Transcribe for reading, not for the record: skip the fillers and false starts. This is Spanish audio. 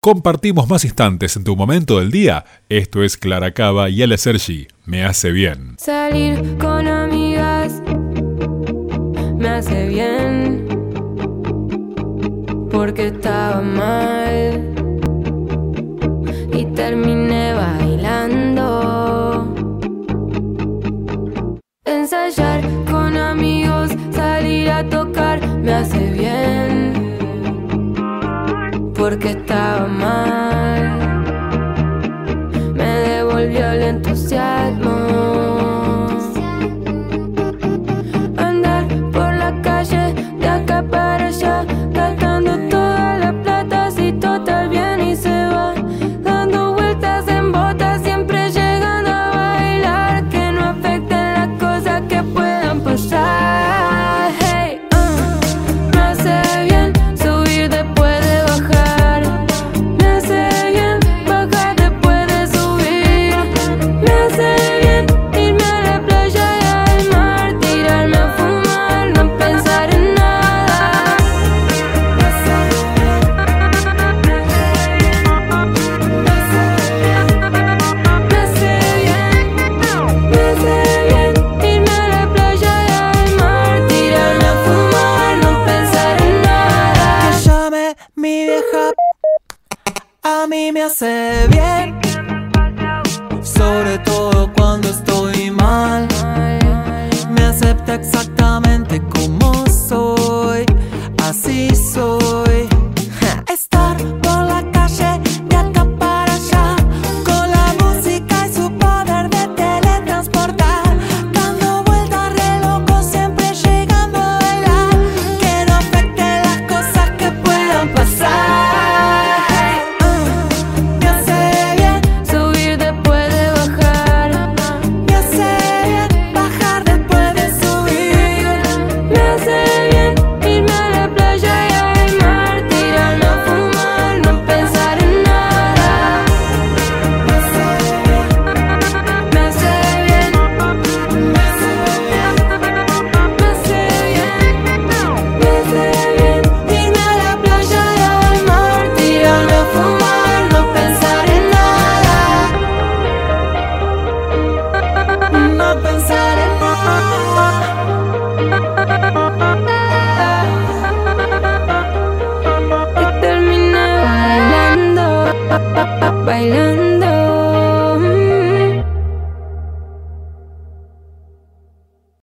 compartimos más instantes en tu momento del día. Esto es Clara Cava y Ale Sergi, Me hace bien. Salir con amigas me hace bien, porque estaba mal y terminé bailando. Ensayar con amigos, salir a tocar me hace bien, porque estaba mal, me devolvió el entusiasmo. Andar por la calle de acá para allá, gastando toda la plata, si total viene y se va, dando vueltas en botas, siempre llegando a bailar, que no afecten las cosas que puedan pasar. Hey, me hace bien subir después de bajar, me hace bien bajar después de subir, me hace bien irme a la playa y al mar, tirarme a fumar, no pensar en nada. Me hace bien, me hace bien irme a la playa y al mar, tirarme a fumar, no pensar en nada. Que llame mi vieja, a mí me hace bien, sobre todo